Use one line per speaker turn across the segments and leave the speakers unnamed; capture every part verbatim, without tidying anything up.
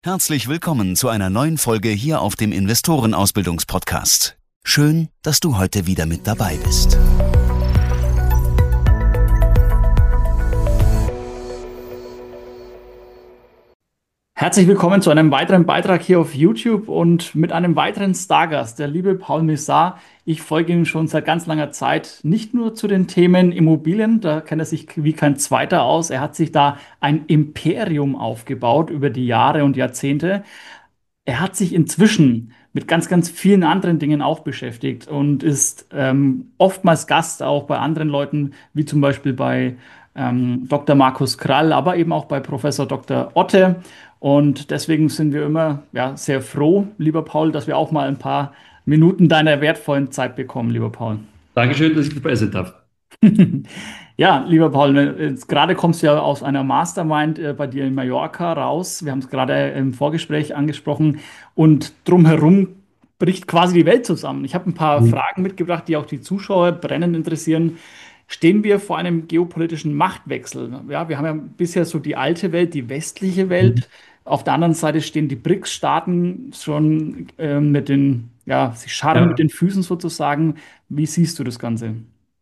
Herzlich willkommen zu einer neuen Folge hier auf dem Investorenausbildungspodcast. Schön, dass du heute wieder mit dabei bist.
Herzlich willkommen zu einem weiteren Beitrag hier auf YouTube und mit einem weiteren Stargast, der liebe Paul Messar. Ich folge ihm schon seit ganz langer Zeit, nicht nur zu den Themen Immobilien, da kennt er sich wie kein Zweiter aus. Er hat sich da ein Imperium aufgebaut über die Jahre und Jahrzehnte. Er hat sich inzwischen mit ganz, ganz vielen anderen Dingen auch beschäftigt und ist ähm, oftmals Gast auch bei anderen Leuten, wie zum Beispiel bei ähm, Doktor Markus Krall, aber eben auch bei Professor Doktor Otte. Und deswegen sind wir immer ja, sehr froh, lieber Paul, dass wir auch mal ein paar Minuten deiner wertvollen Zeit bekommen, lieber Paul.
Dankeschön, dass ich dabei sein darf.
Ja, lieber Paul, ne, jetzt gerade kommst du ja aus einer Mastermind äh, bei dir in Mallorca raus. Wir haben es gerade im Vorgespräch angesprochen und drumherum bricht quasi die Welt zusammen. Ich habe ein paar
Mhm.
Fragen mitgebracht, die auch die Zuschauer brennend interessieren. Stehen wir vor einem geopolitischen Machtwechsel? Ja, wir haben ja bisher so die alte Welt, die westliche Welt. Auf der anderen Seite stehen die BRICS-Staaten schon äh, mit den, ja, sie scharren mit
Ja,
den Füßen sozusagen. Wie siehst du das Ganze?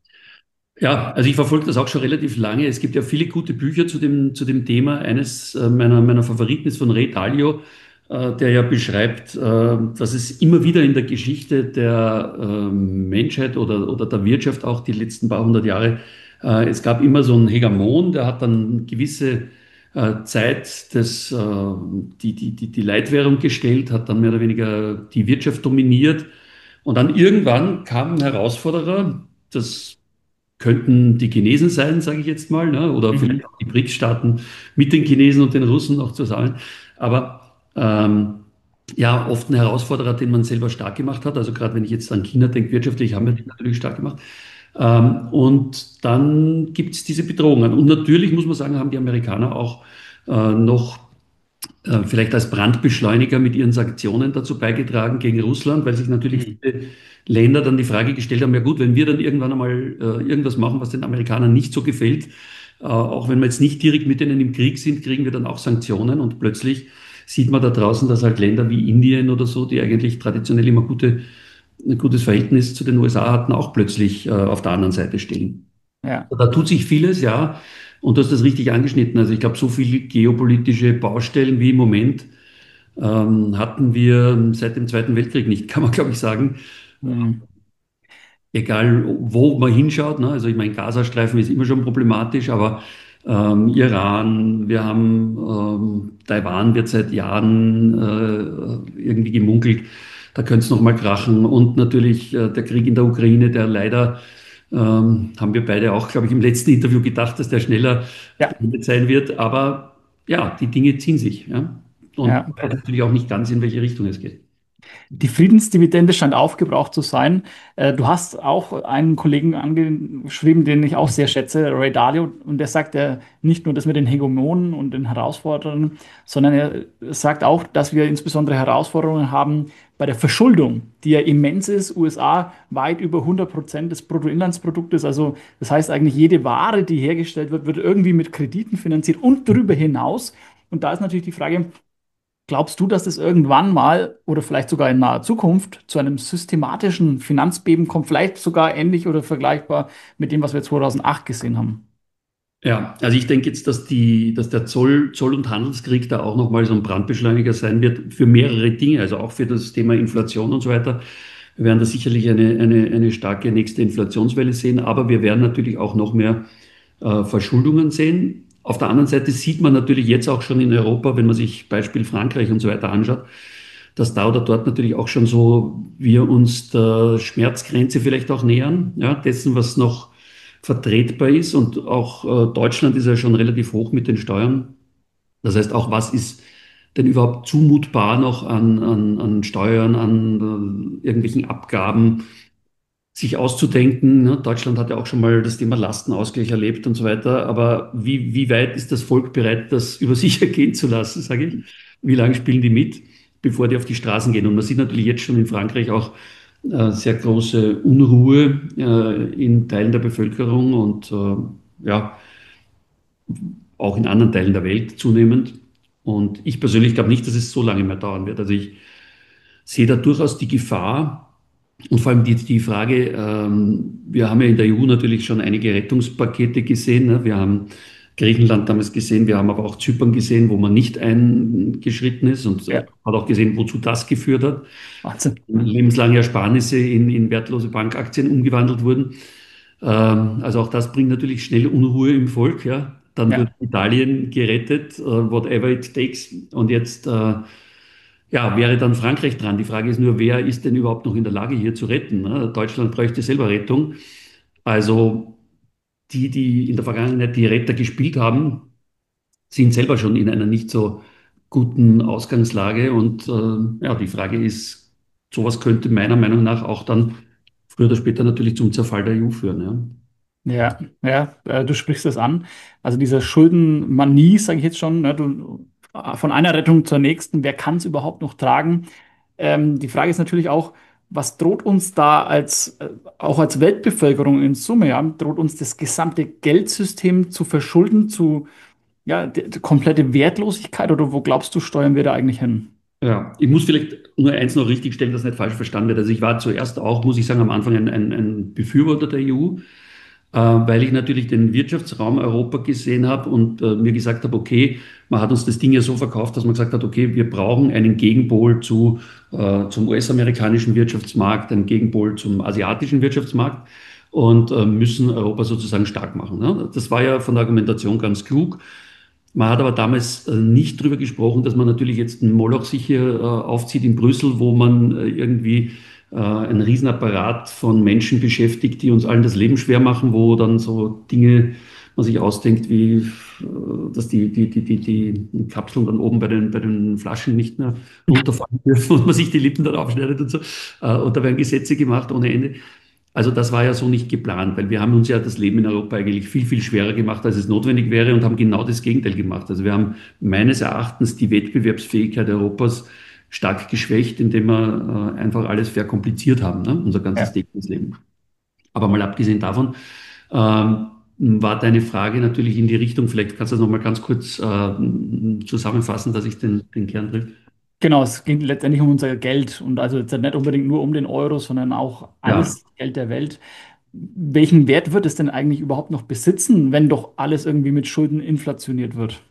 ja, also ich verfolge das auch schon relativ lange. Es gibt ja viele gute Bücher zu dem, zu dem Thema. Eines äh, meiner, meiner Favoriten ist von Ray Dalio, äh, der ja beschreibt, äh, dass es immer wieder in der Geschichte der äh, Menschheit oder, oder der Wirtschaft, auch die letzten paar hundert Jahre, äh, es gab immer so einen Hegemon, der hat dann gewisse äh, Zeit des, äh, die, die, die, die Leitwährung gestellt, hat dann mehr oder weniger die Wirtschaft dominiert. Und dann irgendwann kam ein Herausforderer, das könnten die Chinesen sein, sage ich jetzt mal, ne? Oder vielleicht
Mhm.
auch die BRICS-Staaten mit den Chinesen und den Russen noch zusammen. Aber ähm, ja, oft ein Herausforderer, den man selber stark gemacht hat. Also gerade wenn ich jetzt an China denke, wirtschaftlich haben wir die natürlich stark gemacht. Ähm, und dann gibt es diese Bedrohungen. Und natürlich muss man sagen, haben die Amerikaner auch äh, noch äh, vielleicht als Brandbeschleuniger mit ihren Sanktionen dazu beigetragen gegen Russland, weil sich natürlich
Mhm.
viele Länder dann die Frage gestellt haben, ja gut, wenn wir dann irgendwann einmal äh, irgendwas machen, was den Amerikanern nicht so gefällt, äh, auch wenn wir jetzt nicht direkt mit denen im Krieg sind, kriegen wir dann auch Sanktionen und plötzlich sieht man da draußen, dass halt Länder wie Indien oder so, die eigentlich traditionell immer gute, ein gutes Verhältnis zu den U S A hatten, auch plötzlich äh, auf der anderen Seite stehen.
Ja.
Da tut sich vieles, ja. Und du hast das richtig angeschnitten. Also ich glaube, so viele geopolitische Baustellen wie im Moment ähm, hatten wir seit dem Zweiten Weltkrieg nicht, kann man, glaube ich, sagen.
Mhm.
Egal, wo man hinschaut. Ne? Also ich meine, Gazastreifen ist immer schon problematisch, aber ähm, Iran, wir haben ähm, Taiwan wird seit Jahren äh, irgendwie gemunkelt, da könnte es nochmal krachen. Und natürlich äh, der Krieg in der Ukraine, der leider, ähm, haben wir beide auch, glaube ich, im letzten Interview gedacht, dass der schneller
Ja,
beendet sein wird. Aber ja, die Dinge ziehen sich. Ja? Und
ja.
ich weiß natürlich auch nicht ganz, in welche Richtung es geht.
Die Friedensdividende scheint aufgebraucht zu sein. Äh, du hast auch einen Kollegen angeschrieben, den ich auch sehr schätze, Ray Dalio, und der sagt ja nicht nur das mit den Hegemonen und den Herausforderungen, sondern er sagt auch, dass wir insbesondere Herausforderungen haben bei der Verschuldung, die ja immens ist. U S A weit über hundert Prozent des Bruttoinlandsproduktes. Also das heißt eigentlich, jede Ware, die hergestellt wird, wird irgendwie mit Krediten finanziert und darüber hinaus. Und da ist natürlich die Frage, glaubst du, dass es irgendwann mal oder vielleicht sogar in naher Zukunft zu einem systematischen Finanzbeben kommt, vielleicht sogar ähnlich oder vergleichbar mit dem, was wir zweitausendacht gesehen haben?
Ja, also ich denke jetzt, dass die, dass der Zoll, Zoll- und Handelskrieg da auch nochmal so ein Brandbeschleuniger sein wird für mehrere Dinge, also auch für das Thema Inflation und so weiter. Wir werden da sicherlich eine, eine, eine starke nächste Inflationswelle sehen, aber wir werden natürlich auch noch mehr äh, Verschuldungen sehen. Auf der anderen Seite sieht man natürlich jetzt auch schon in Europa, wenn man sich Beispiel Frankreich und so weiter anschaut, dass da oder dort natürlich auch schon so wir uns der Schmerzgrenze vielleicht auch nähern, ja, dessen, was noch vertretbar ist. Und auch äh, Deutschland ist ja schon relativ hoch mit den Steuern. Das heißt, auch was ist denn überhaupt zumutbar noch an, an, an Steuern, an äh, irgendwelchen Abgaben sich auszudenken. Ne? Deutschland hat ja auch schon mal das Thema Lastenausgleich erlebt und so weiter. Aber wie, wie weit ist das Volk bereit, das über sich ergehen zu lassen, sage ich? Wie lange spielen die mit, bevor die auf die Straßen gehen? Und man sieht natürlich jetzt schon in Frankreich auch äh, sehr große Unruhe äh, in Teilen der Bevölkerung und äh, ja, auch in anderen Teilen der Welt zunehmend. Und ich persönlich glaube nicht, dass es so lange mehr dauern wird. Also ich sehe da durchaus die Gefahr und vor allem die, die Frage, ähm, wir haben ja in der E U natürlich schon einige Rettungspakete gesehen. Ne? Wir haben Griechenland damals gesehen, wir haben aber auch Zypern gesehen, wo man nicht eingeschritten ist und äh,
Ja,
hat auch gesehen, wozu das geführt hat.
Wahnsinn.
Lebenslange Ersparnisse in, in wertlose Bankaktien umgewandelt wurden. Ähm, also auch das bringt natürlich schnell Unruhe im Volk. Ja. Dann wird
Ja,
Italien gerettet, äh, whatever it takes. Und jetzt äh, ja, wäre dann Frankreich dran. Die Frage ist nur, wer ist denn überhaupt noch in der Lage, hier zu retten? Ne? Deutschland bräuchte selber Rettung. Also die, die in der Vergangenheit die Retter gespielt haben, sind selber schon in einer nicht so guten Ausgangslage. Und äh, ja, die Frage ist, sowas könnte meiner Meinung nach auch dann früher oder später natürlich zum Zerfall der E U führen. Ja.
ja, ja, äh, du sprichst es an. Also diese Schuldenmanie, sage ich jetzt schon, ne, du, äh, von einer Rettung zur nächsten, wer kann es überhaupt noch tragen? Ähm, die Frage ist natürlich auch, was droht uns da als, äh, auch als Weltbevölkerung in Summe, ja? Droht uns das gesamte Geldsystem zu verschulden, zu, ja, die, die komplette Wertlosigkeit oder wo glaubst du, steuern wir da eigentlich hin?
Ja, ich muss vielleicht nur eins noch richtigstellen, dass nicht falsch verstanden wird. Also ich war zuerst auch, muss ich sagen, am Anfang ein, ein, ein Befürworter der E U, äh, weil ich natürlich den Wirtschaftsraum Europa gesehen habe und äh, mir gesagt habe, okay, man hat uns das Ding ja so verkauft, dass man gesagt hat, okay, wir brauchen einen Gegenpol zu, äh, zum U S-amerikanischen Wirtschaftsmarkt, einen Gegenpol zum asiatischen Wirtschaftsmarkt und äh, müssen Europa sozusagen stark machen. Ne? Das war ja von der Argumentation ganz klug. Man hat aber damals äh, nicht darüber gesprochen, dass man natürlich jetzt einen Moloch sich hier äh, aufzieht in Brüssel, wo man äh, irgendwie äh, einen Riesenapparat von Menschen beschäftigt, die uns allen das Leben schwer machen, wo dann so Dinge man sich ausdenkt, wie äh, dass die, die, die, die, die Kapseln dann oben bei den, bei den Flaschen nicht mehr runterfallen dürfen und man sich die Lippen dann aufschneidet und so. Äh, und da werden Gesetze gemacht ohne Ende. Also das war ja so nicht geplant, weil wir haben uns ja das Leben in Europa eigentlich viel, viel schwerer gemacht, als es notwendig wäre und haben genau das Gegenteil gemacht. Also wir haben meines Erachtens die Wettbewerbsfähigkeit Europas stark geschwächt, indem wir äh, einfach alles verkompliziert haben, ne? Unser ganzes
Ja.
tägliches Leben. Aber mal abgesehen davon, ähm, war deine Frage natürlich in die Richtung, vielleicht kannst du das nochmal ganz kurz äh, zusammenfassen, dass ich den, den Kern trifft.
Genau, es ging letztendlich um unser Geld und also jetzt nicht unbedingt nur um den Euro, sondern auch
Ja,
alles Geld der Welt. Welchen Wert wird es denn eigentlich überhaupt noch besitzen, wenn doch alles irgendwie mit Schulden inflationiert wird?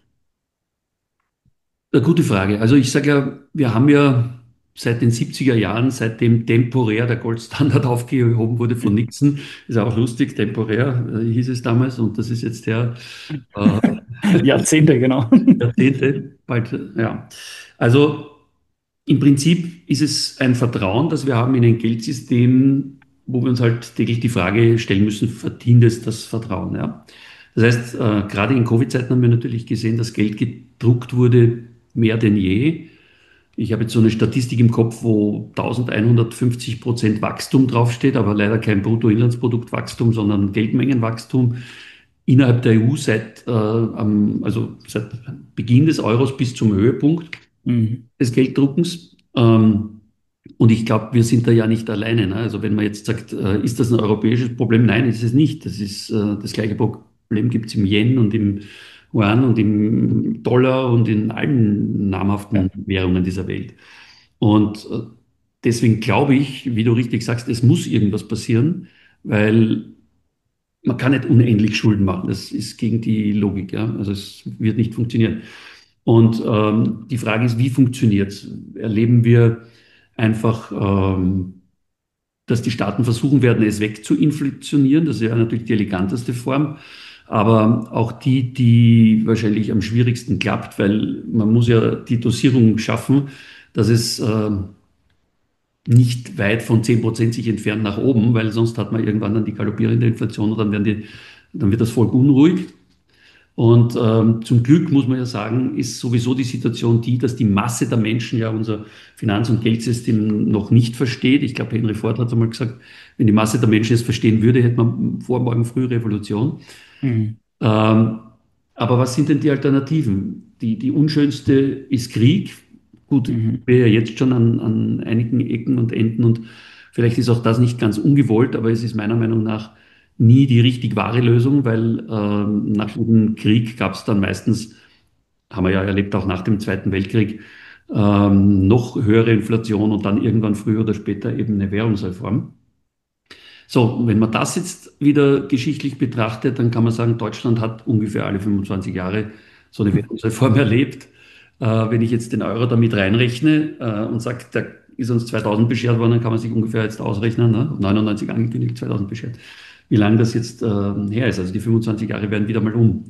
eine gute Frage. Also ich sage ja, wir haben ja seit den siebziger Jahren, seitdem temporär der Goldstandard aufgehoben wurde von Nixon, ist auch lustig, temporär äh, hieß es damals und das ist jetzt der äh,
Jahrzehnte, genau.
Jahrzehnte, bald, ja. Also im Prinzip ist es ein Vertrauen, das wir haben in ein Geldsystem, wo wir uns halt täglich die Frage stellen müssen, verdient es das Vertrauen? Ja? Das heißt, äh, gerade in Covid-Zeiten haben wir natürlich gesehen, dass Geld gedruckt wurde mehr denn je. Ich habe jetzt so eine Statistik im Kopf, wo elfhundertfünfzig Prozent Wachstum draufsteht, aber leider kein Bruttoinlandsproduktwachstum, sondern Geldmengenwachstum innerhalb der E U seit, äh, am- also seit Beginn des Euros bis zum Höhepunkt
Mhm.
des Gelddruckens. Ähm, und ich glaube, wir sind da ja nicht alleine. Ne? Also wenn man jetzt sagt, äh, ist das ein europäisches Problem? Nein, ist es nicht. Das ist äh, das gleiche Problem gibt es im Yen und im Yuan und im Dollar und in allen
Ja.
namhaften Währungen dieser Welt. Und äh, deswegen glaube ich, wie du richtig sagst, es muss irgendwas passieren, weil man kann nicht unendlich Schulden machen. Das ist gegen die Logik. Ja? Also es wird nicht funktionieren. Und ähm, die Frage ist, wie funktioniert es? Erleben wir einfach, ähm, dass die Staaten versuchen werden, es wegzuinflationieren? Das ist ja natürlich die eleganteste Form, aber auch die, die wahrscheinlich am schwierigsten klappt, weil man muss ja die Dosierung schaffen, dass es äh, nicht weit von zehn Prozent sich entfernt nach oben, weil sonst hat man irgendwann dann die galoppierende Inflation und dann werden die, dann wird das Volk unruhig. Und ähm, zum Glück muss man ja sagen, ist sowieso die Situation die, dass die Masse der Menschen ja unser Finanz- und Geldsystem noch nicht versteht. Ich glaube, Henry Ford hat einmal gesagt, wenn die Masse der Menschen es verstehen würde, hätte man vor morgen früh Revolution.
Mhm.
Ähm, aber was sind denn die Alternativen? Die, die unschönste ist Krieg. Gut,
Mhm.
wir ja jetzt schon an, an einigen Ecken und Enden und vielleicht ist auch das nicht ganz ungewollt, aber es ist meiner Meinung nach nie die richtig wahre Lösung, weil ähm, nach dem Krieg gab es dann meistens haben wir ja erlebt, auch nach dem Zweiten Weltkrieg, ähm, noch höhere Inflation und dann irgendwann früher oder später eben eine Währungsreform. So, wenn man das jetzt wieder geschichtlich betrachtet, dann kann man sagen, Deutschland hat ungefähr alle fünfundzwanzig Jahre so eine Währungsreform erlebt. Äh, wenn ich jetzt den Euro damit reinrechne äh, und sage, der ist uns zweitausend beschert worden, dann kann man sich ungefähr jetzt ausrechnen, ne? neunundneunzig angekündigt, zweitausend beschert, wie lange das jetzt äh, her ist. Also die fünfundzwanzig Jahre werden wieder mal um.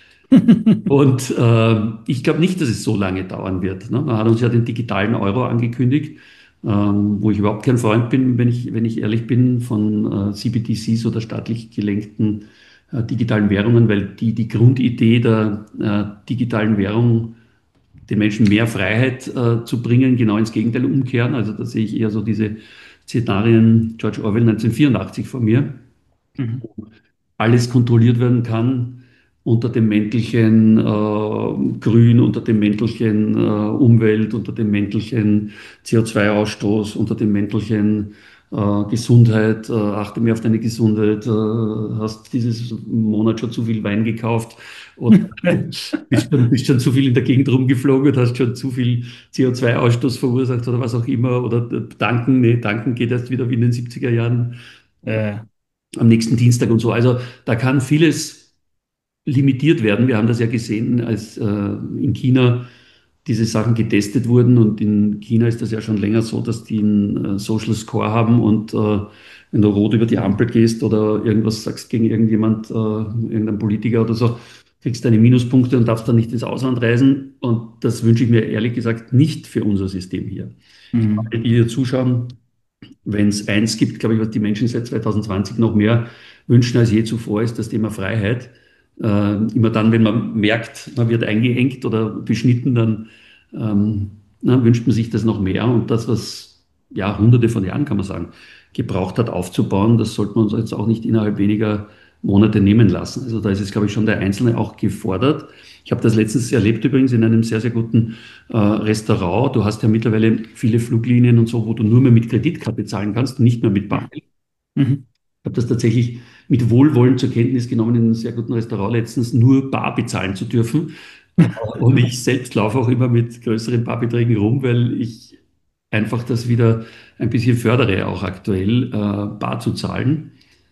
Und äh, ich glaube nicht, dass es so lange dauern wird. Ne? Man hat uns ja den digitalen Euro angekündigt, ähm, wo ich überhaupt kein Freund bin, wenn ich, wenn ich ehrlich bin, von äh, C B D Cs oder staatlich gelenkten äh, digitalen Währungen, weil die, die Grundidee der äh, digitalen Währung, den Menschen mehr Freiheit äh, zu bringen, genau ins Gegenteil umkehren. Also da sehe ich eher so diese Szenarien George Orwell neunzehnhundertvierundachtzig vor mir.
Mhm.
Alles kontrolliert werden kann unter dem Mäntelchen äh, Grün, unter dem Mäntelchen äh, Umwelt, unter dem Mäntelchen C O zwei Ausstoß, unter dem Mäntelchen äh, Gesundheit, äh, achte mehr auf deine Gesundheit, äh, hast dieses Monat schon zu viel Wein gekauft oder bist schon, bist schon zu viel in der Gegend rumgeflogen und hast schon zu viel C O zwei Ausstoß verursacht oder was auch immer. Oder äh, tanken, nee, tanken geht erst wieder wie in den siebziger Jahren
Äh,
am nächsten Dienstag und so. Also da kann vieles limitiert werden. Wir haben das ja gesehen, als äh, in China diese Sachen getestet wurden. Und in China ist das ja schon länger so, dass die einen äh, Social Score haben. Und äh, wenn du rot über die Ampel gehst oder irgendwas sagst gegen irgendjemand, äh, irgendeinen Politiker oder so, kriegst deine Minuspunkte und darfst dann nicht ins Ausland reisen. Und das wünsche ich mir ehrlich gesagt nicht für unser System hier.
mhm.
Alle, die hier zuschauen, wenn es eins gibt, glaube ich, was die Menschen seit zwanzig zwanzig noch mehr wünschen als je zuvor, ist das Thema Freiheit. Äh, immer dann, wenn man merkt, man wird eingeengt oder beschnitten, dann ähm, na, wünscht man sich das noch mehr. Und das, was ja hunderte von Jahren, kann man sagen, gebraucht hat aufzubauen, das sollte man uns jetzt auch nicht innerhalb weniger Monate nehmen lassen. Also da ist jetzt, glaube ich, schon der Einzelne auch gefordert. Ich habe das letztens erlebt übrigens in einem sehr, sehr guten äh, Restaurant. Du hast ja mittlerweile viele Fluglinien und so, wo du nur mehr mit Kreditkarte zahlen kannst und nicht mehr mit Bargeld.
Mhm.
Ich habe das tatsächlich mit Wohlwollen zur Kenntnis genommen, in einem sehr guten Restaurant letztens nur bar bezahlen zu dürfen. Und ich selbst laufe auch immer mit größeren Barbeträgen rum, weil ich einfach das wieder ein bisschen fördere, auch aktuell äh, bar zu zahlen.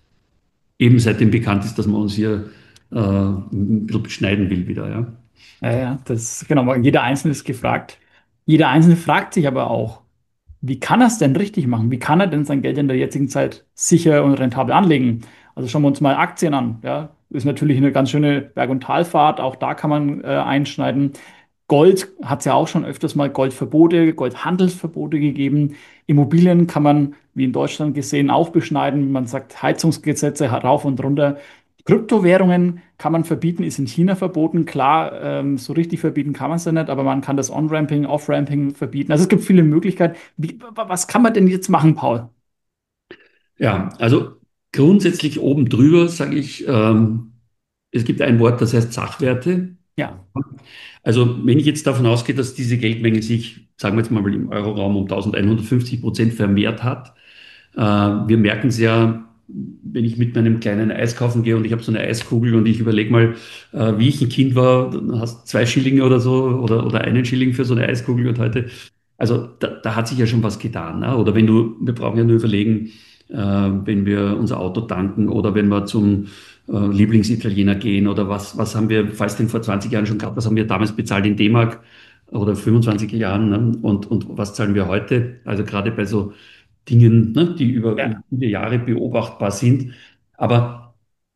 Eben seitdem bekannt ist, dass man uns hier äh, ein bisschen beschneiden will wieder. Ja.
Ja, ja, das genau, jeder Einzelne ist gefragt. Jeder Einzelne fragt sich aber auch, wie kann er es denn richtig machen? Wie kann er denn sein Geld in der jetzigen Zeit sicher und rentabel anlegen? Also schauen wir uns mal Aktien an. Ja, ist natürlich eine ganz schöne Berg- und Talfahrt. Auch da kann man äh, einschneiden. Gold hat es ja auch schon öfters mal Goldverbote, Goldhandelsverbote gegeben. Immobilien kann man, wie in Deutschland gesehen, auch beschneiden. Man sagt Heizungsgesetze rauf und runter. Kryptowährungen kann man verbieten, ist in China verboten. Klar, ähm, so richtig verbieten kann man es ja nicht, aber man kann das On-Ramping, Off-Ramping verbieten. Also es gibt viele Möglichkeiten. Wie, was kann man denn jetzt machen, Paul?
Ja, also grundsätzlich oben drüber sage ich, ähm, es gibt ein Wort, das heißt Sachwerte.
Ja,
Also wenn ich jetzt davon ausgehe, dass diese Geldmenge sich, sagen wir jetzt mal im Euroraum um eintausendeinhundertfünfzig Prozent vermehrt hat, äh, wir merken es ja, wenn ich mit meinem kleinen Eis kaufen gehe und ich habe so eine Eiskugel und ich überlege mal, äh, wie ich ein Kind war, dann hast du zwei Schillinge oder so oder, oder einen Schilling für so eine Eiskugel und heute, also da, da hat sich ja schon was getan. Ne? Oder wenn du, wir brauchen ja nur überlegen, äh, wenn wir unser Auto tanken oder wenn wir zum äh, Lieblingsitaliener gehen oder was, was haben wir, falls denn vor zwanzig Jahren schon gehabt, was haben wir damals bezahlt in D-Mark oder fünfundzwanzig Jahren, ne? Und, und was zahlen wir heute? Also gerade bei so Dingen, ne, die über
ja,
viele Jahre beobachtbar sind. Aber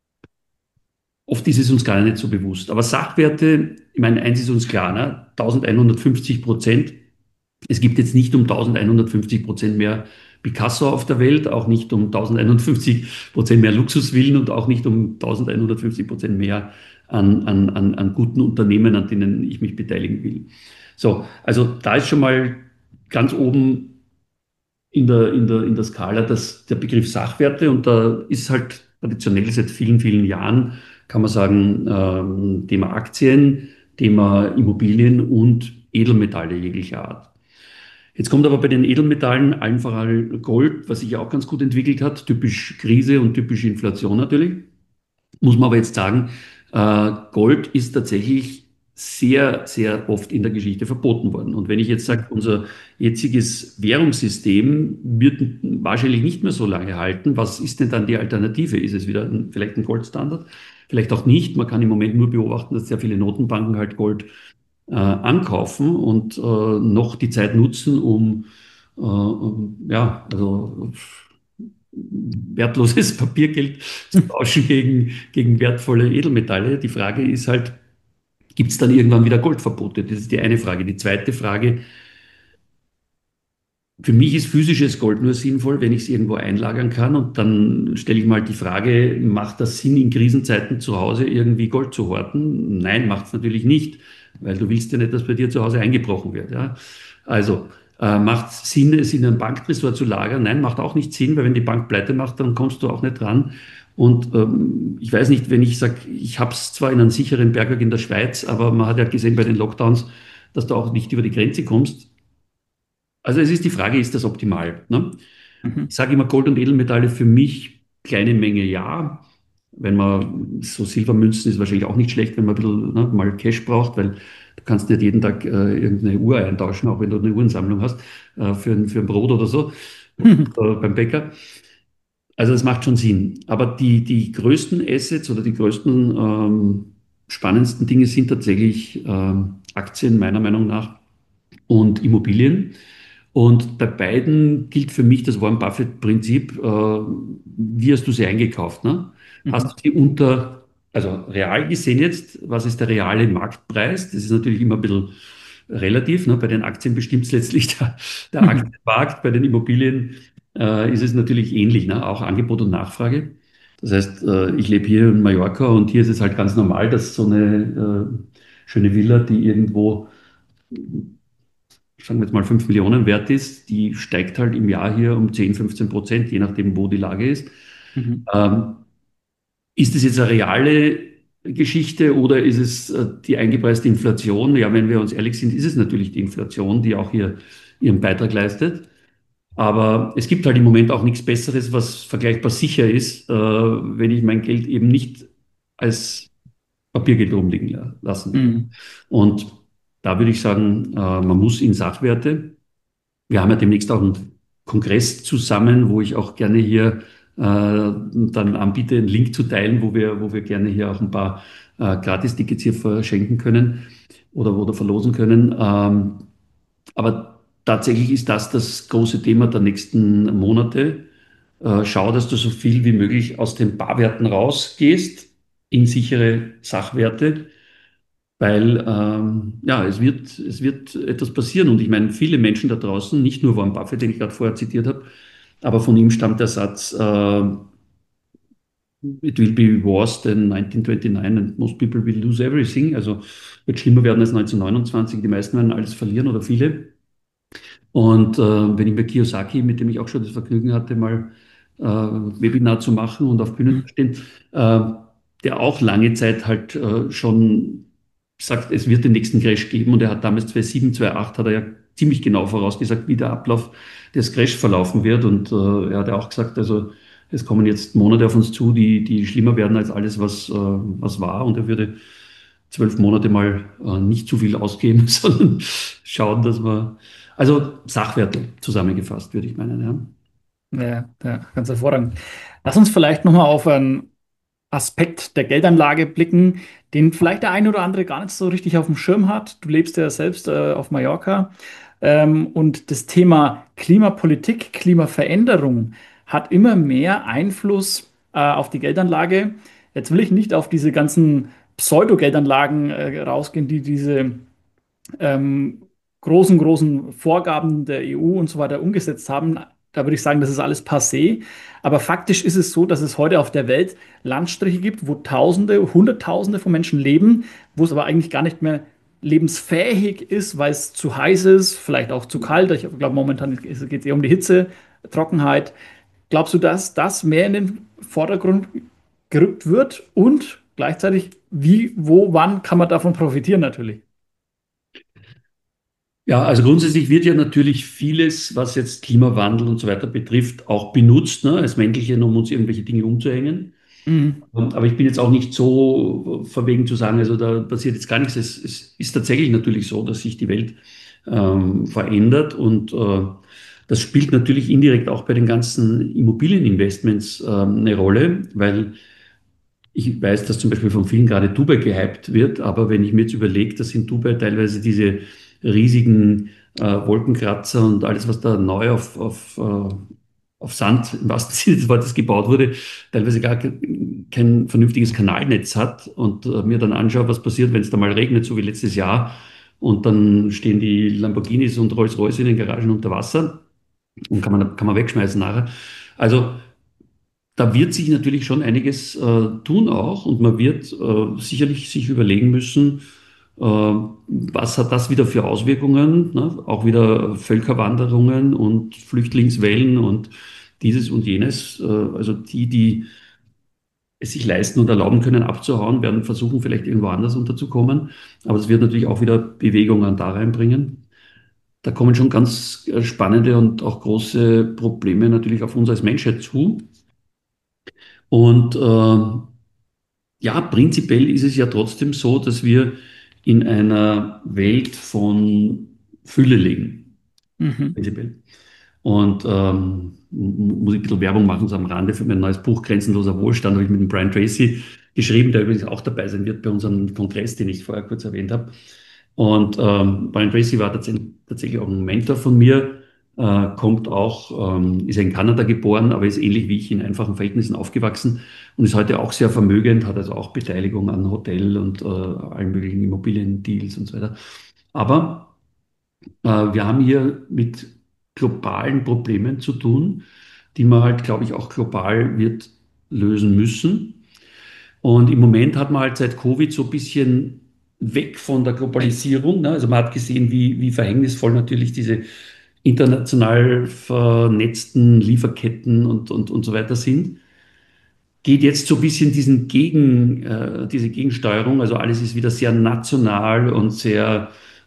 oft ist es uns gar nicht so bewusst. Aber Sachwerte, ich meine, eins ist uns klar, ne? eintausendeinhundertfünfzig Prozent. Es gibt jetzt nicht um eintausendeinhundertfünfzig Prozent mehr Picasso auf der Welt, auch nicht um eintausendeinhundertfünfzig Prozent mehr Luxusvillen und auch nicht um eintausendeinhundertfünfzig Prozent mehr an, an, an, an guten Unternehmen, an denen ich mich beteiligen will. So, also da ist schon mal ganz oben in der, in der, in der Skala das, der Begriff Sachwerte und da ist halt traditionell seit vielen, vielen Jahren, kann man sagen, ähm, Thema Aktien, Thema Immobilien und Edelmetalle jeglicher Art. Jetzt kommt aber bei den Edelmetallen allen voran Gold, was sich ja auch ganz gut entwickelt hat, typisch Krise und typisch Inflation natürlich. Muss man aber jetzt sagen, äh, Gold ist tatsächlich sehr, sehr oft in der Geschichte verboten worden. Und wenn ich jetzt sage, unser jetziges Währungssystem wird wahrscheinlich nicht mehr so lange halten, was ist denn dann die Alternative? Ist es wieder ein, vielleicht ein Goldstandard? Vielleicht auch nicht. Man kann im Moment nur beobachten, dass sehr viele Notenbanken halt Gold äh, ankaufen und äh, noch die Zeit nutzen, um, äh, um ja, also wertloses Papiergeld zu tauschen gegen, gegen wertvolle Edelmetalle. Die Frage ist halt, gibt es dann irgendwann wieder Goldverbote? Das ist die eine Frage. Die zweite Frage, für mich ist physisches Gold nur sinnvoll, wenn ich es irgendwo einlagern kann. Und dann stelle ich mal die Frage, macht das Sinn, in Krisenzeiten zu Hause irgendwie Gold zu horten? Nein, macht es natürlich nicht, weil du willst ja nicht, dass bei dir zu Hause eingebrochen wird. Ja? Also äh, macht es Sinn, es in einem Banktresor zu lagern? Nein, macht auch nicht Sinn, weil wenn die Bank pleite macht, dann kommst du auch nicht dran. Und ähm, ich weiß nicht, wenn ich sage, ich habe es zwar in einem sicheren Bergwerk in der Schweiz, aber man hat ja gesehen bei den Lockdowns, dass du auch nicht über die Grenze kommst. Also es ist die Frage, ist das optimal? Ne?
Mhm.
Ich sage immer, Gold und Edelmetalle für mich kleine Menge ja. Wenn man so Silbermünzen ist wahrscheinlich auch nicht schlecht, wenn man ein bisschen ne, mal Cash braucht, weil du kannst nicht jeden Tag äh, irgendeine Uhr eintauschen, auch wenn du eine Uhrensammlung hast, äh, für, ein, für ein Brot oder so, äh, beim Bäcker. Also das macht schon Sinn. Aber die, die größten Assets oder die größten ähm, spannendsten Dinge sind tatsächlich ähm, Aktien meiner Meinung nach und Immobilien. Und bei beiden gilt für mich das Warren Buffett-Prinzip. Äh, wie hast du sie eingekauft? Ne? Hast du
Mhm.
sie unter, also real gesehen jetzt, was ist der reale Marktpreis? Das ist natürlich immer ein bisschen relativ. Ne? Bei den Aktien bestimmt es letztlich der, der
Mhm.
Aktienmarkt, bei den Immobilien äh, ist es natürlich ähnlich, ne? Auch Angebot und Nachfrage. Das heißt, äh, ich lebe hier in Mallorca und hier ist es halt ganz normal, dass so eine äh, schöne Villa, die irgendwo sagen wir jetzt mal fünf Millionen wert ist, die steigt halt im Jahr hier um zehn, fünfzehn Prozent, je nachdem, wo die Lage ist.
Mhm.
Ähm, ist es jetzt eine reale Geschichte oder ist es äh, die eingepreiste Inflation? Ja, wenn wir uns ehrlich sind, ist es natürlich die Inflation, die auch hier ihren Beitrag leistet. Aber es gibt halt im Moment auch nichts Besseres, was vergleichbar sicher ist, äh, wenn ich mein Geld eben nicht als Papiergeld rumliegen la- lassen will.
Mhm.
Und da würde ich sagen, äh, man muss in Sachwerte. Wir haben ja demnächst auch einen Kongress zusammen, wo ich auch gerne hier äh, dann anbiete, einen Link zu teilen, wo wir, wo wir gerne hier auch ein paar äh, Gratis-Tickets hier verschenken können oder, oder verlosen können. Ähm, aber tatsächlich ist das das große Thema der nächsten Monate. Äh, schau, dass du so viel wie möglich aus den Barwerten rausgehst in sichere Sachwerte, weil ähm, ja, es wird, es wird etwas passieren. Und ich meine, viele Menschen da draußen, nicht nur Warren Buffett, den ich gerade vorher zitiert habe, aber von ihm stammt der Satz, äh, It will be worse than nineteen twenty-nine and most people will lose everything. Also wird schlimmer werden als neunzehnhundertneunundzwanzig. Die meisten werden alles verlieren oder viele. Und äh, wenn ich mir Kiyosaki, mit dem ich auch schon das Vergnügen hatte, mal äh, Webinar zu machen und auf Bühnen zu
Mhm.
stehen, äh, der auch lange Zeit halt äh, schon sagt, es wird den nächsten Crash geben. Und er hat damals zweitausendsieben, zweitausendacht hat er ja ziemlich genau vorausgesagt, wie der Ablauf des Crash verlaufen wird. Und äh, er hat ja auch gesagt, also es kommen jetzt Monate auf uns zu, die, die schlimmer werden als alles, was, äh, was war. Und er würde zwölf Monate mal äh, nicht zu viel ausgeben, sondern schauen, dass wir, also Sachwerte zusammengefasst, würde ich meinen, ja.
Ja, ja, ganz hervorragend. Lass uns vielleicht nochmal auf einen Aspekt der Geldanlage blicken, den vielleicht der eine oder andere gar nicht so richtig auf dem Schirm hat. Du lebst ja selbst äh, auf Mallorca. Ähm, und das Thema Klimapolitik, Klimaveränderung hat immer mehr Einfluss äh, auf die Geldanlage. Jetzt will ich nicht auf diese ganzen Pseudo-Geldanlagen äh, rausgehen, die diese ähm, großen, großen Vorgaben der E U und so weiter umgesetzt haben. Da würde ich sagen, das ist alles passé. Aber faktisch ist es so, dass es heute auf der Welt Landstriche gibt, wo Tausende, Hunderttausende von Menschen leben, wo es aber eigentlich gar nicht mehr lebensfähig ist, weil es zu heiß ist, vielleicht auch zu kalt. Ich glaube, momentan geht es eher um die Hitze, Trockenheit. Glaubst du, dass das mehr in den Vordergrund gerückt wird? Und gleichzeitig, wie, wo, wann kann man davon profitieren natürlich?
Ja, also grundsätzlich wird ja natürlich vieles, was jetzt Klimawandel und so weiter betrifft, auch benutzt, ne, als Mäntelchen, um uns irgendwelche Dinge umzuhängen.
Mhm.
Aber ich bin jetzt auch nicht so verwegen zu sagen, also da passiert jetzt gar nichts. Es, es ist tatsächlich natürlich so, dass sich die Welt ähm, verändert und äh, das spielt natürlich indirekt auch bei den ganzen Immobilieninvestments ähm, eine Rolle, weil ich weiß, dass zum Beispiel von vielen gerade Dubai gehypt wird, aber wenn ich mir jetzt überlege, dass in Dubai teilweise diese riesigen äh, Wolkenkratzer und alles, was da neu auf, auf, äh, auf Sand im wahrsten Sinne des Wortes gebaut wurde, teilweise gar ke- kein vernünftiges Kanalnetz hat und äh, mir dann anschaue, was passiert, wenn es da mal regnet, so wie letztes Jahr, und dann stehen die Lamborghinis und Rolls-Royce in den Garagen unter Wasser und kann man, kann man wegschmeißen nachher. Also da wird sich natürlich schon einiges äh, tun auch und man wird äh, sicherlich sich überlegen müssen, äh, was hat das wieder für Auswirkungen, ne? Auch wieder Völkerwanderungen und Flüchtlingswellen und dieses und jenes. Äh, also die, die es sich leisten und erlauben können, abzuhauen, werden versuchen, vielleicht irgendwo anders unterzukommen. Aber es wird natürlich auch wieder Bewegungen da reinbringen. Da kommen schon ganz äh, spannende und auch große Probleme natürlich auf uns als Menschheit zu. Und äh, ja, prinzipiell ist es ja trotzdem so, dass wir in einer Welt von Fülle leben.
Mhm.
Prinzipiell. Und ähm, muss ich ein bisschen Werbung machen, so am Rande für mein neues Buch Grenzenloser Wohlstand, habe ich mit dem Brian Tracy geschrieben, der übrigens auch dabei sein wird bei unserem Kongress, den ich vorher kurz erwähnt habe. Und ähm, Brian Tracy war tatsächlich, tatsächlich auch ein Mentor von mir, äh, kommt auch, ähm, ist ja in Kanada geboren, aber ist ähnlich wie ich in einfachen Verhältnissen aufgewachsen und ist heute auch sehr vermögend, hat also auch Beteiligung an Hotel und äh, allen möglichen Immobiliendeals und so weiter. Aber äh, wir haben hier mit globalen Problemen zu tun, die man halt, glaube ich, auch global wird lösen müssen. Und im Moment hat man halt seit Covid so ein bisschen weg von der Globalisierung. Ne? Also man hat gesehen, wie, wie verhängnisvoll natürlich diese international vernetzten Lieferketten und, und, und so weiter sind. Geht jetzt so ein bisschen diesen Gegen, äh, diese Gegensteuerung. Also alles ist wieder sehr national und sehr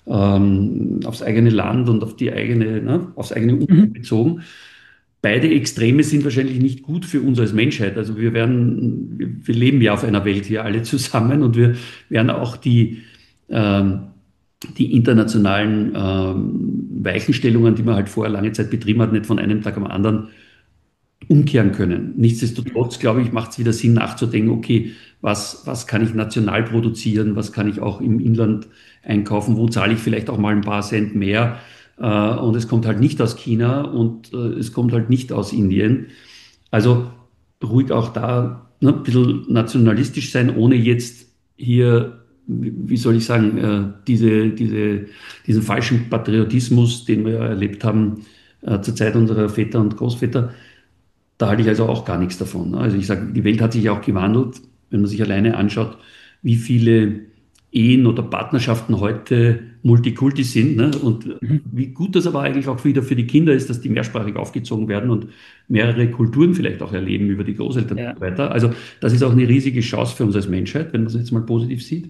ähm, aufs eigene Land und auf die eigene, ne, aufs eigene Umfeld
Mhm.
bezogen. Beide Extreme sind wahrscheinlich nicht gut für uns als Menschheit. Also wir werden, wir, wir leben ja auf einer Welt hier alle zusammen und wir werden auch die, ähm, die internationalen ähm, Weichenstellungen, die man halt vorher lange Zeit betrieben hat, nicht von einem Tag am anderen umkehren können. Nichtsdestotrotz, glaube ich, macht es wieder Sinn nachzudenken, okay, was, was kann ich national produzieren, was kann ich auch im Inland einkaufen, wo zahle ich vielleicht auch mal ein paar Cent mehr äh, und es kommt halt nicht aus China und äh, es kommt halt nicht aus Indien. Also ruhig auch da, ne, ein bisschen nationalistisch sein, ohne jetzt hier, wie soll ich sagen, äh, diese, diese, diesen falschen Patriotismus, den wir ja erlebt haben äh, zur Zeit unserer Väter und Großväter, da halte ich also auch gar nichts davon. Ne? Also ich sage, die Welt hat sich ja auch gewandelt, wenn man sich alleine anschaut, wie viele Ehen oder Partnerschaften heute Multikulti sind, ne? Und
Mhm.
wie gut das aber eigentlich auch wieder für die Kinder ist, dass die mehrsprachig aufgezogen werden und mehrere Kulturen vielleicht auch erleben über die Großeltern und
Ja.
so weiter. Also das ist auch eine riesige Chance für uns als Menschheit, wenn man es jetzt mal positiv sieht.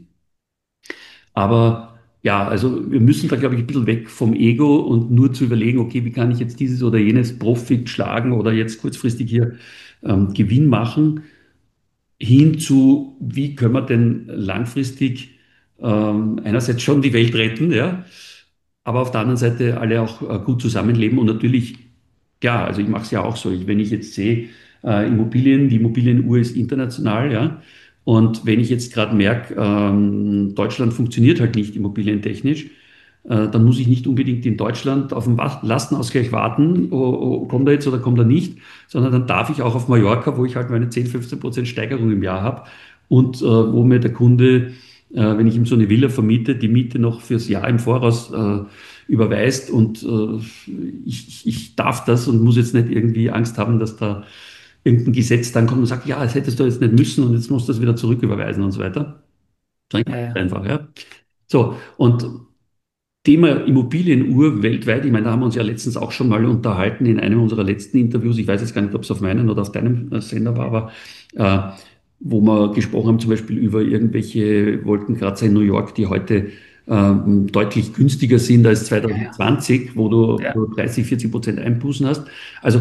Aber ja, also wir müssen da, glaube ich, ein bisschen weg vom Ego und nur zu überlegen, okay, wie kann ich jetzt dieses oder jenes Profit schlagen oder jetzt kurzfristig hier ähm, Gewinn machen, hin zu, wie können wir denn langfristig ähm, einerseits schon die Welt retten, ja, aber auf der anderen Seite alle auch äh, gut zusammenleben und natürlich, ja, also ich mache es ja auch so, ich, wenn ich jetzt sehe, äh, Immobilien, die Immobilienuhr ist international, ja, und wenn ich jetzt gerade merke, ähm, Deutschland funktioniert halt nicht immobilientechnisch, äh, dann muss ich nicht unbedingt in Deutschland auf den Wa- Lastenausgleich warten, oh, oh, kommt er jetzt oder kommt er nicht, sondern dann darf ich auch auf Mallorca, wo ich halt meine zehn, fünfzehn Prozent Steigerung im Jahr habe und äh, wo mir der Kunde, äh, wenn ich ihm so eine Villa vermiete, die Miete noch fürs Jahr im Voraus äh, überweist und äh, ich, ich darf das und muss jetzt nicht irgendwie Angst haben, dass da irgendein Gesetz dann kommt und sagt, ja, das hättest du jetzt nicht müssen und jetzt musst du das wieder zurücküberweisen und so weiter. Das
Ja,
ist
ja.
einfach, ja. So, und Thema Immobilienuhr weltweit, ich meine, da haben wir uns ja letztens auch schon mal unterhalten in einem unserer letzten Interviews. Ich weiß jetzt gar nicht, ob es auf meinen oder auf deinem äh, Sender war, aber äh, wo wir gesprochen haben, zum Beispiel über irgendwelche Wolkenkratzer in New York, die heute ähm, deutlich günstiger sind als
Ja, ja.
zwanzig zwanzig, wo du,
Ja.
wo du dreißig, vierzig Prozent Einbußen hast. Also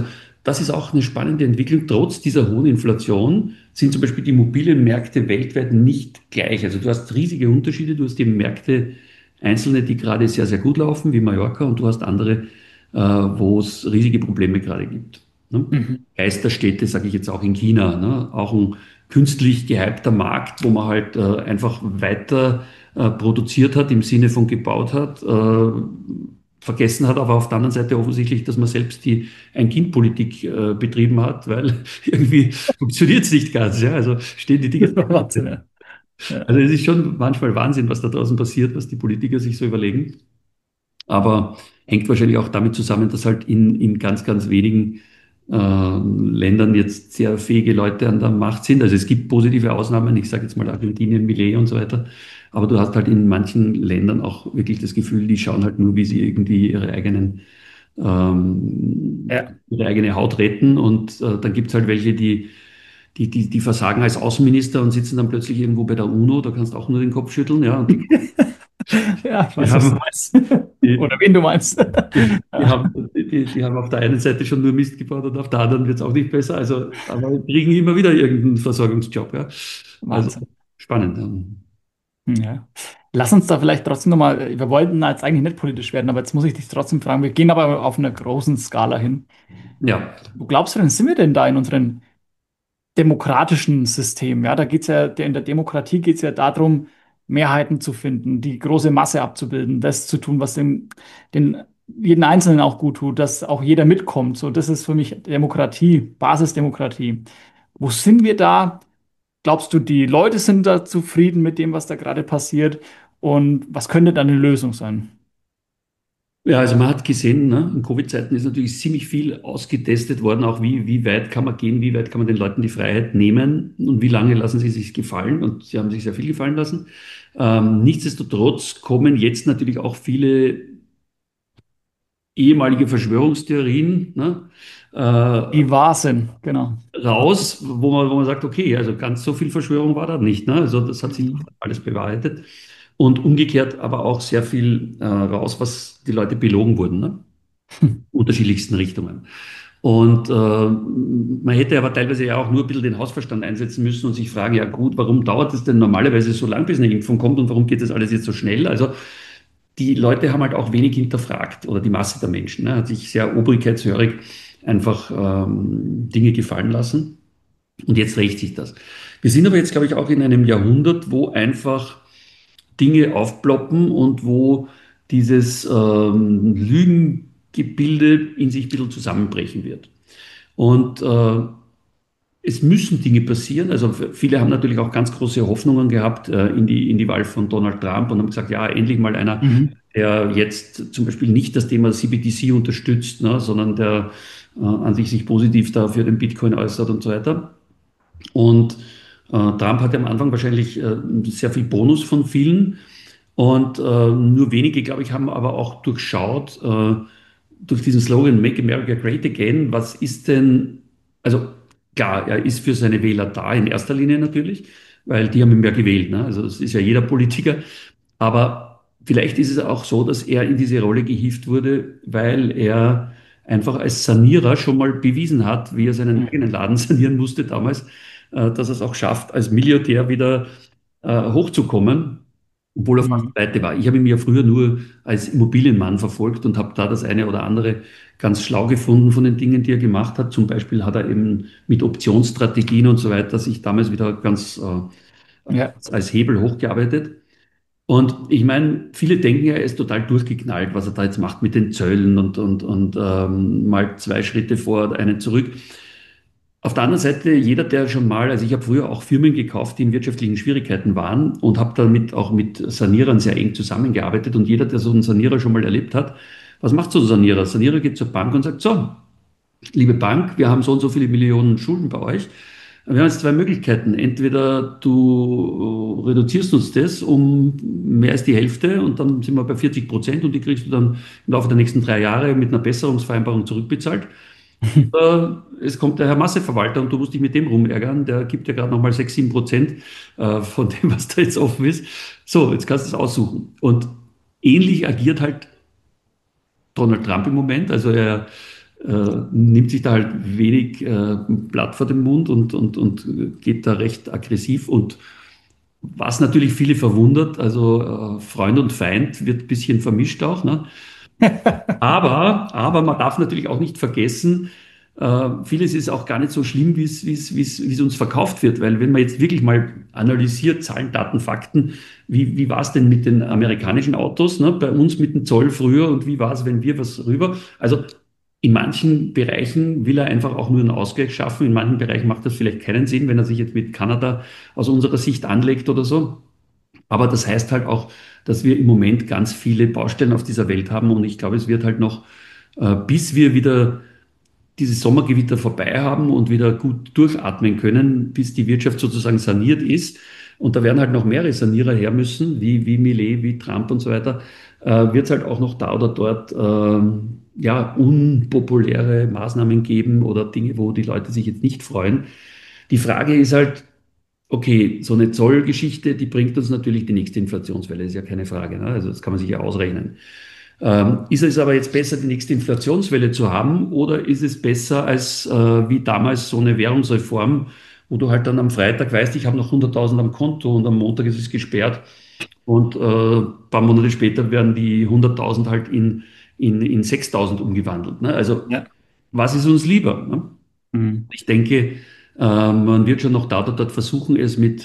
das ist auch eine spannende Entwicklung. Trotz dieser hohen Inflation sind zum Beispiel die Immobilienmärkte weltweit nicht gleich. Also du hast riesige Unterschiede. Du hast eben Märkte, einzelne, die gerade sehr, sehr gut laufen, wie Mallorca, und du hast andere, äh, wo es riesige Probleme gerade gibt. Ne?
Mhm.
Geisterstädte, sage ich jetzt auch in China, ne? Auch ein künstlich gehypter Markt, wo man halt äh, einfach weiter äh, produziert hat, im Sinne von gebaut hat, äh, vergessen hat, aber auf der anderen Seite offensichtlich, dass man selbst die Ein-Kind-Politik äh, betrieben hat, weil irgendwie funktioniert es nicht ganz. Ja? Also stehen die Dinge.
Wahnsinn, ja. Ja.
Also es ist schon manchmal Wahnsinn, was da draußen passiert, was die Politiker sich so überlegen. Aber hängt wahrscheinlich auch damit zusammen, dass halt in, in ganz, ganz wenigen äh, Ländern jetzt sehr fähige Leute an der Macht sind. Also es gibt positive Ausnahmen, ich sage jetzt mal Argentinien, Milei und so weiter. Aber du hast halt in manchen Ländern auch wirklich das Gefühl, die schauen halt nur, wie sie irgendwie ihre eigenen, ähm,
Ja.
ihre eigene Haut retten. Und äh, dann gibt es halt welche, die, die, die, die versagen als Außenminister und sitzen dann plötzlich irgendwo bei der UNO. Da kannst du auch nur den Kopf schütteln. Ja, und die,
Ja, ich
die
weiß, was du
haben,
meinst.
die,
Oder wen du meinst.
Die, die
Ja.
haben, die, die haben auf der einen Seite schon nur Mist gebaut und auf der anderen wird es auch nicht besser. Also, aber kriegen immer wieder irgendeinen Versorgungsjob. Ja. Also
Wahnsinn.
spannend. Ja.
Ja. Lass uns da vielleicht trotzdem nochmal, wir wollten da jetzt eigentlich nicht politisch werden, aber jetzt muss ich dich trotzdem fragen, wir gehen aber auf einer großen Skala hin.
Ja,
Wo glaubst du denn, sind wir denn da in unseren demokratischen System? Ja, da geht's ja, der- in der Demokratie geht es ja darum, Mehrheiten zu finden, die große Masse abzubilden, das zu tun, was dem, den jeden Einzelnen auch gut tut, dass auch jeder mitkommt. So, das ist für mich Demokratie, Basisdemokratie. Wo sind wir da? Glaubst du, die Leute sind da zufrieden mit dem, was da gerade passiert? Und was könnte dann eine Lösung sein?
ja, also man hat gesehen, ne, in Covid-Zeiten ist natürlich ziemlich viel ausgetestet worden, auch wie, wie weit kann man gehen, wie weit kann man den Leuten die Freiheit nehmen und wie lange lassen sie sich gefallen. Und sie haben sich sehr viel gefallen lassen. Ähm, nichtsdestotrotz kommen jetzt natürlich auch viele ehemalige Verschwörungstheorien, ne, äh,
Die wahr sind, genau.
raus, wo man, wo man sagt, okay, also ganz so viel Verschwörung war da nicht. Ne? Also das hat sich
Mhm.
alles bewahrheitet. Und umgekehrt aber auch sehr viel äh, raus, was die Leute belogen wurden, ne? Unterschiedlichsten Richtungen. Und äh, man hätte aber teilweise ja auch nur ein bisschen den Hausverstand einsetzen müssen und sich fragen, ja gut, warum dauert es denn normalerweise so lang, bis eine Impfung kommt und warum geht das alles jetzt so schnell? Also die Leute haben halt auch wenig hinterfragt oder die Masse der Menschen, ne, hat sich sehr obrigkeitshörig einfach ähm, Dinge gefallen lassen. Und jetzt rächt sich das. Wir sind aber jetzt, glaube ich, auch in einem Jahrhundert, wo einfach Dinge aufploppen und wo dieses ähm, Lügengebilde in sich ein bisschen zusammenbrechen wird. Und äh, es müssen Dinge passieren. Also viele haben natürlich auch ganz große Hoffnungen gehabt äh, in die, in die Wahl von Donald Trump und haben gesagt, ja, endlich mal einer,
Mhm.
der jetzt zum Beispiel nicht das Thema C B D C unterstützt, ne, sondern der äh, an sich sich positiv da für den Bitcoin äußert und so weiter. Und äh, Trump hatte am Anfang wahrscheinlich äh, sehr viel Bonus von vielen. Und äh, nur wenige, glaube ich, haben aber auch durchschaut, äh, durch diesen Slogan Make America Great Again, was ist denn, also klar, er ist für seine Wähler da, in erster Linie natürlich, weil die haben ihn ja gewählt. Ne? Also es ist ja jeder Politiker. Aber vielleicht ist es auch so, dass er in diese Rolle gehievt wurde, weil er einfach als Sanierer schon mal bewiesen hat, wie er seinen eigenen Laden sanieren musste damals, äh, dass er es auch schafft, als Milliardär wieder äh, hochzukommen, obwohl er fast
Mhm.
pleite war. Ich habe ihn ja früher nur als Immobilienmann verfolgt und habe da das eine oder andere ganz schlau gefunden von den Dingen, die er gemacht hat. Zum Beispiel hat er eben mit Optionsstrategien und so weiter sich damals wieder ganz äh,
Ja.
als Hebel hochgearbeitet. Und ich meine, viele denken ja, er ist total durchgeknallt, was er da jetzt macht mit den Zöllen und, und, und ähm, mal zwei Schritte vor, einen zurück. Auf der anderen Seite, jeder, der schon mal, also ich habe früher auch Firmen gekauft, die in wirtschaftlichen Schwierigkeiten waren und habe damit auch mit Sanierern sehr eng zusammengearbeitet. Und jeder, der so einen Sanierer schon mal erlebt hat, was macht so ein Sanierer? Sanierer geht zur Bank und sagt, so, liebe Bank, wir haben so und so viele Millionen Schulden bei euch. Wir haben jetzt zwei Möglichkeiten. Entweder du reduzierst uns das um mehr als die Hälfte und dann sind wir bei vierzig Prozent und die kriegst du dann im Laufe der nächsten drei Jahre mit einer Besserungsvereinbarung zurückbezahlt. Äh, Es kommt der Herr Masseverwalter und du musst dich mit dem rumärgern. Der gibt ja gerade nochmal sechs, sieben Prozent äh, von dem, was da jetzt offen ist. So, jetzt kannst du es aussuchen. Und ähnlich agiert halt Donald Trump im Moment. Also er äh, nimmt sich da halt wenig äh, Blatt vor den Mund und, und, und geht da recht aggressiv. Und was natürlich viele verwundert, also äh, Freund und Feind wird ein bisschen vermischt auch, ne? Aber, aber man darf natürlich auch nicht vergessen, äh, vieles ist auch gar nicht so schlimm, wie es, wie es, wie es, wie es uns verkauft wird. Weil wenn man jetzt wirklich mal analysiert, Zahlen, Daten, Fakten, wie, wie war es denn mit den amerikanischen Autos, ne? Bei uns mit dem Zoll früher und wie war es, wenn wir was rüber? Also in manchen Bereichen will er einfach auch nur einen Ausgleich schaffen. In manchen Bereichen macht das vielleicht keinen Sinn, wenn er sich jetzt mit Kanada aus unserer Sicht anlegt oder so. Aber das heißt halt auch, dass wir im Moment ganz viele Baustellen auf dieser Welt haben und ich glaube, es wird halt noch, äh, bis wir wieder dieses Sommergewitter vorbei haben und wieder gut durchatmen können, bis die Wirtschaft sozusagen saniert ist. Und da werden halt noch mehrere Sanierer her müssen, wie, wie Millet, wie Trump und so weiter, äh, wird es halt auch noch da oder dort ähm, ja, unpopuläre Maßnahmen geben oder Dinge, wo die Leute sich jetzt nicht freuen. Die Frage ist halt, okay, so eine Zollgeschichte, die bringt uns natürlich die nächste Inflationswelle, ist ja keine Frage. Ne? Also das kann man sich ja ausrechnen. Ähm, ist es aber jetzt besser, die nächste Inflationswelle zu haben oder ist es besser als äh, wie damals so eine Währungsreform, wo du halt dann am Freitag weißt, ich habe noch hunderttausend am Konto und am Montag ist es gesperrt und äh, ein paar Monate später werden die hunderttausend halt in, in, in sechstausend umgewandelt. Ne? Also
Ja.
was ist uns lieber? Ne?
Mhm.
Ich denke, äh, man wird schon noch da oder dort versuchen, es mit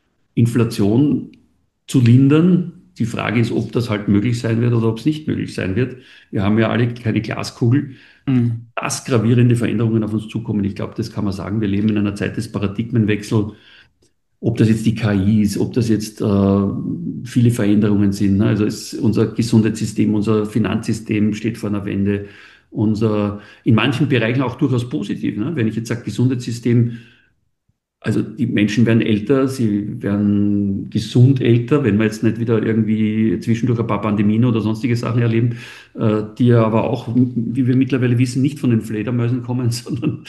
Inflation zu lindern. Die Frage ist, ob das halt möglich sein wird oder ob es nicht möglich sein wird. Wir haben ja alle keine Glaskugel.
Mhm.
Dass gravierende Veränderungen auf uns zukommen, ich glaube, das kann man sagen. Wir leben in einer Zeit des Paradigmenwechsels. Ob das jetzt die K I ist, ob das jetzt äh, viele Veränderungen sind. Ne? Also es, unser Gesundheitssystem, unser Finanzsystem steht vor einer Wende. Unser, in manchen Bereichen auch durchaus positiv. Ne? Wenn ich jetzt sage Gesundheitssystem, also die Menschen werden älter, sie werden gesund älter, wenn wir jetzt nicht wieder irgendwie zwischendurch ein paar Pandemien oder sonstige Sachen erleben, äh, die ja aber auch, wie wir mittlerweile wissen, nicht von den Fledermäusen kommen, sondern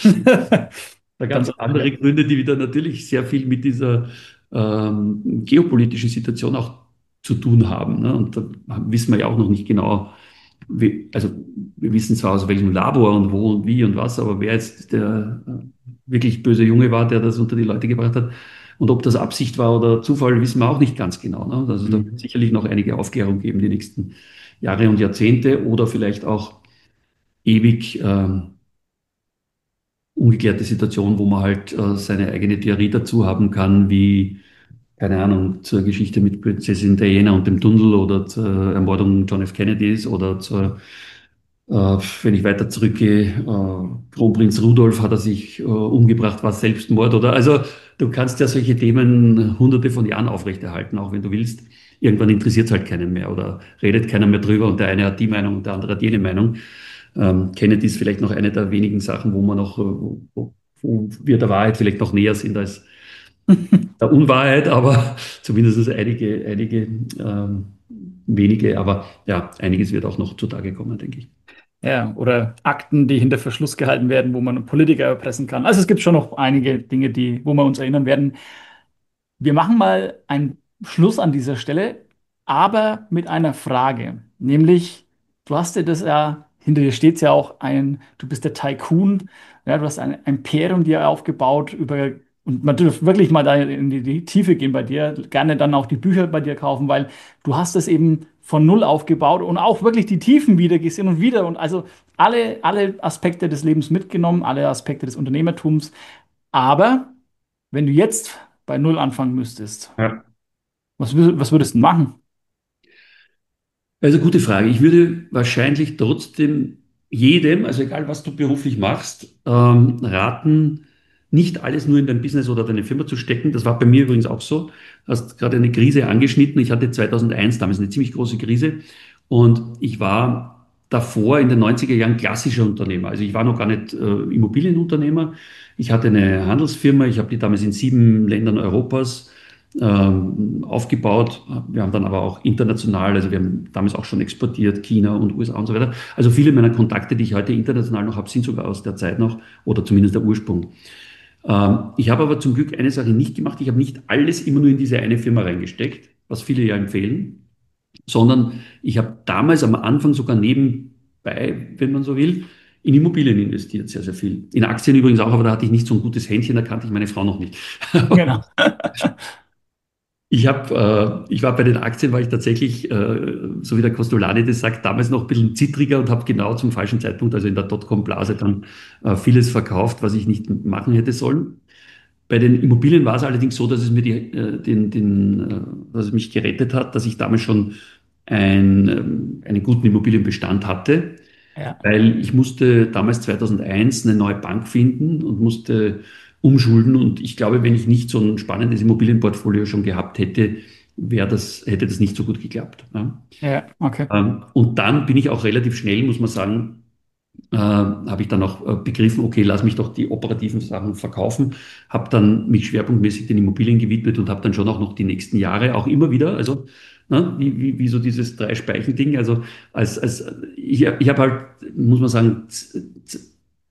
da ganz
Ganz
andere
ja.
Gründe, die wieder natürlich sehr viel mit dieser ähm, geopolitischen Situation auch zu tun haben. Ne? Und da wissen wir ja auch noch nicht genau, wie, also wir wissen zwar aus welchem Labor und wo und wie und was, aber wer jetzt der äh, wirklich böse Junge war, der das unter die Leute gebracht hat und ob das Absicht war oder Zufall, wissen wir auch nicht ganz genau. Ne? Also da wird
Mhm.
sicherlich noch einige Aufklärung geben die nächsten Jahre und Jahrzehnte oder vielleicht auch ewig ähm, ungeklärte Situation, wo man halt äh, seine eigene Theorie dazu haben kann, wie, keine Ahnung, zur Geschichte mit Prinzessin Diana und dem Tunnel oder zur Ermordung John F. Kennedys oder zur, äh, wenn ich weiter zurückgehe, äh, Kronprinz Rudolf hat er sich äh, umgebracht, war Selbstmord oder, also du kannst ja solche Themen hunderte von Jahren aufrechterhalten, auch wenn du willst. Irgendwann interessiert es halt keinen mehr oder redet keiner mehr drüber und der eine hat die Meinung und der andere hat jene Meinung. Ähm, Kennedy ist vielleicht noch eine der wenigen Sachen, wo man noch, äh, wo, wo wir der Wahrheit vielleicht noch näher sind als der Unwahrheit, aber zumindest einige, einige ähm, wenige, aber ja, einiges wird auch noch zutage kommen, denke ich.
Ja, oder Akten, die hinter Verschluss gehalten werden, wo man Politiker erpressen kann. Also es gibt schon noch einige Dinge, die, wo wir uns erinnern werden. Wir machen mal einen Schluss an dieser Stelle, aber mit einer Frage. Nämlich, du hast dir das ja, hinter dir steht ja auch ein, du bist der Tycoon, ja, du hast ein Imperium dir aufgebaut über, und man dürfte wirklich mal da in die, die Tiefe gehen bei dir, gerne dann auch die Bücher bei dir kaufen, weil du hast es eben von Null aufgebaut und auch wirklich die Tiefen wieder gesehen und wieder und also alle, alle Aspekte des Lebens mitgenommen, alle Aspekte des Unternehmertums. Aber wenn du jetzt bei Null anfangen müsstest,
Ja.
was, wür- was würdest du machen?
Also gute Frage. Ich würde wahrscheinlich trotzdem jedem, also egal was du beruflich machst, ähm, raten, nicht alles nur in dein Business oder deine Firma zu stecken. Das war bei mir übrigens auch so. Du hast gerade eine Krise angeschnitten. Ich hatte zweitausendeins damals eine ziemlich große Krise und ich war davor in den neunziger Jahren klassischer Unternehmer. Also ich war noch gar nicht äh, Immobilienunternehmer. Ich hatte eine Handelsfirma. Ich habe die damals in sieben Ländern Europas ähm, aufgebaut. Wir haben dann aber auch international, also wir haben damals auch schon exportiert, China und U S A und so weiter. Also viele meiner Kontakte, die ich heute international noch habe, sind sogar aus der Zeit noch oder zumindest der Ursprung. Ähm, ich habe aber zum Glück eine Sache nicht gemacht. Ich habe nicht alles immer nur in diese eine Firma reingesteckt, was viele ja empfehlen, sondern ich habe damals am Anfang sogar nebenbei, wenn man so will, in Immobilien investiert, sehr, sehr viel. In Aktien übrigens auch, aber da hatte ich nicht so ein gutes Händchen, da kannte ich meine Frau noch nicht.
Genau.
Ich habe, äh, ich war bei den Aktien, war ich tatsächlich, äh, so wie der Costolani das sagt, damals noch ein bisschen zittriger und habe genau zum falschen Zeitpunkt, also in der Dotcom-Blase, dann äh, vieles verkauft, was ich nicht machen hätte sollen. Bei den Immobilien war es allerdings so, dass es mir die, äh, den, den, äh, dass es mich gerettet hat, dass ich damals schon ein, ähm, einen guten Immobilienbestand hatte,
Ja.
weil ich musste damals zweitausendeins eine neue Bank finden und musste umschulden. Und ich glaube, wenn ich nicht so ein spannendes Immobilienportfolio schon gehabt hätte, wäre das, hätte das nicht so gut geklappt. Ja.
Ja, okay.
Ähm, Und dann bin ich auch relativ schnell, muss man sagen, äh, habe ich dann auch äh, begriffen, okay, lass mich doch die operativen Sachen verkaufen, habe dann mich schwerpunktmäßig den Immobilien gewidmet und habe dann schon auch noch die nächsten Jahre auch immer wieder, also ne, wie, wie, wie so dieses Drei-Speichen-Ding, also als, als ich, ich habe halt, muss man sagen, z- z-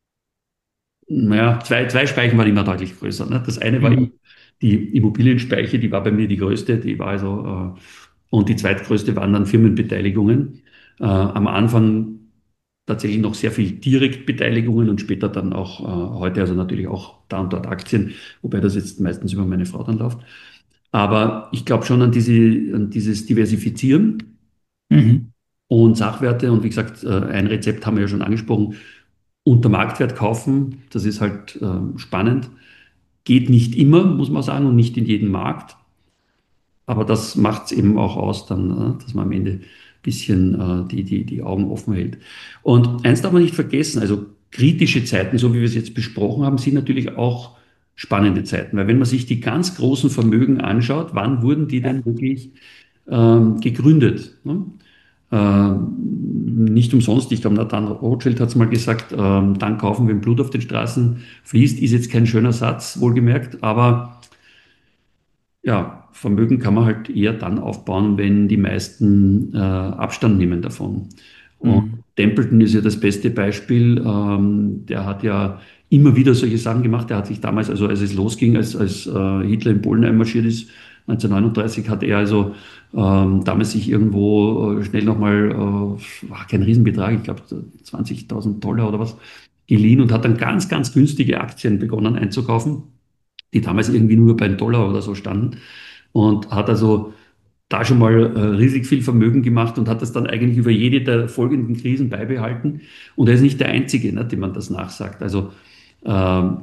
naja, zwei, zwei Speichen waren immer deutlich größer. Ne? Das eine war
Mhm.
die Immobilienspeiche, die war bei mir die größte, die war also, äh, und die zweitgrößte waren dann Firmenbeteiligungen. Äh, am Anfang tatsächlich noch sehr viel Direktbeteiligungen und später dann auch äh, heute, also natürlich auch da und dort Aktien, wobei das jetzt meistens über meine Frau dann läuft. Aber ich glaube schon an diese, an dieses Diversifizieren
Mhm.
und Sachwerte. Und wie gesagt, äh, ein Rezept haben wir ja schon angesprochen. Unter Marktwert kaufen, das ist halt äh, spannend. Geht nicht immer, muss man sagen, und nicht in jedem Markt. Aber das macht es eben auch aus, dann, äh, dass man am Ende ein bisschen äh, die, die, die Augen offen hält. Und eins darf man nicht vergessen, also kritische Zeiten, so wie wir es jetzt besprochen haben, sind natürlich auch spannende Zeiten. Weil wenn man sich die ganz großen Vermögen anschaut, wann wurden die
Ja.
denn wirklich ähm, gegründet? Ne? Ähm, nicht umsonst, ich glaube, Nathan Rothschild hat es mal gesagt, ähm, dann kaufen, wenn Blut auf den Straßen fließt, ist jetzt kein schöner Satz, wohlgemerkt, aber ja, Vermögen kann man halt eher dann aufbauen, wenn die meisten äh, Abstand nehmen davon. Und
Mhm.
Templeton ist ja das beste Beispiel. Ähm, der hat ja immer wieder solche Sachen gemacht. Der hat sich damals, also als es losging, als, als äh, Hitler in Polen einmarschiert ist, neunzehnhundertneununddreißig, hat er also ähm, damals sich irgendwo äh, schnell nochmal, äh, war kein Riesenbetrag, ich glaube zwanzigtausend Dollar oder was, geliehen und hat dann ganz, ganz günstige Aktien begonnen einzukaufen, die damals irgendwie nur bei einem Dollar oder so standen. Und hat also da schon mal äh, riesig viel Vermögen gemacht und hat das dann eigentlich über jede der folgenden Krisen beibehalten. Und er ist nicht der Einzige, ne, dem man das nachsagt. Also ähm,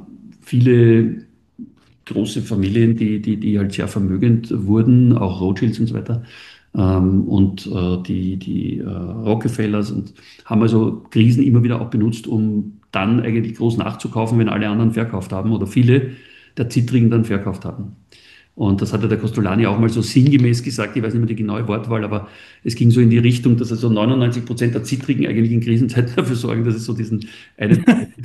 viele große Familien, die, die, die halt sehr vermögend wurden, auch Rothschilds und so weiter, ähm, und äh, die, die äh, Rockefellers und haben also Krisen immer wieder auch benutzt, um dann eigentlich groß nachzukaufen, wenn alle anderen verkauft haben oder viele der Zittrigen dann verkauft haben. Und das hatte der Costolani auch mal so sinngemäß gesagt, ich weiß nicht mehr die genaue Wortwahl, aber es ging so in die Richtung, dass also neunundneunzig Prozent der Zittrigen eigentlich in Krisenzeiten dafür sorgen, dass es so diesen einen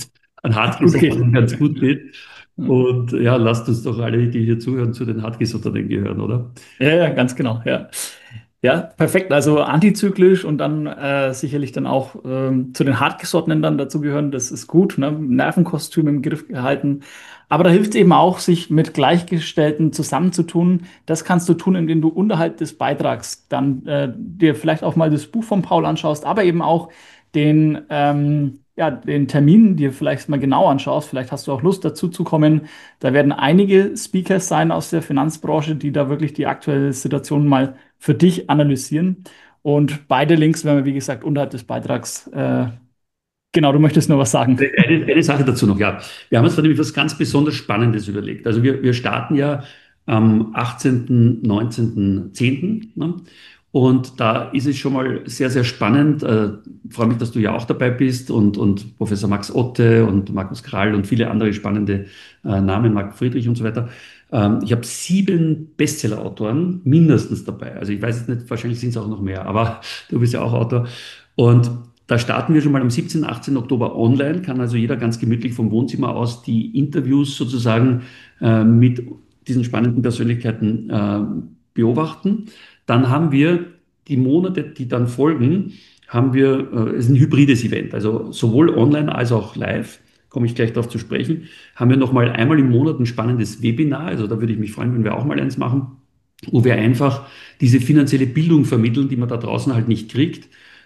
an
Okay.
Hartgesotterten ganz gut geht. Und ja, lasst uns doch alle, die hier zuhören, zu den Hartgesotterten gehören, oder?
Ja, ja, ganz genau, ja. Ja, perfekt. Also antizyklisch und dann äh, sicherlich dann auch ähm, zu den Hartgesottenen dann dazu gehören. Das ist gut, ne? Nervenkostüm im Griff gehalten. Aber da hilft es eben auch, sich mit Gleichgestellten zusammenzutun. Das kannst du tun, indem du unterhalb des Beitrags dann äh, dir vielleicht auch mal das Buch von Paul anschaust, aber eben auch den, ähm, ja, den Termin dir vielleicht mal genau anschaust. Vielleicht hast du auch Lust dazu zu kommen. Da werden einige Speakers sein aus der Finanzbranche, die da wirklich die aktuelle Situation mal für dich analysieren. Und beide Links werden wir, wie gesagt, unterhalb des Beitrags. Äh, genau, du möchtest nur was sagen.
Eine, eine Sache dazu noch, ja. Wir haben uns da nämlich was ganz besonders Spannendes überlegt. Also wir, wir starten ja am achtzehnten., neunzehnten zehnten. Ne? Und da ist es schon mal sehr, sehr spannend. Äh, freue mich, dass du ja auch dabei bist und, und Professor Max Otte und Markus Krall und viele andere spannende äh, Namen, Marc Friedrich und so weiter. Ähm, ich habe sieben Bestseller-Autoren mindestens dabei. Also ich weiß es nicht, wahrscheinlich sind es auch noch mehr, aber du bist ja auch Autor. Und da starten wir schon mal am siebzehnten., achtzehnten Oktober online, kann also jeder ganz gemütlich vom Wohnzimmer aus die Interviews sozusagen äh, mit diesen spannenden Persönlichkeiten äh, beobachten. Dann haben wir die Monate, die dann folgen, haben wir, äh, es ist ein hybrides Event, also sowohl online als auch live, komme ich gleich darauf zu sprechen, haben wir nochmal einmal im Monat ein spannendes Webinar, also da würde ich mich freuen, wenn wir auch mal eins machen, wo wir einfach diese finanzielle Bildung vermitteln, die man da draußen halt nicht kriegt,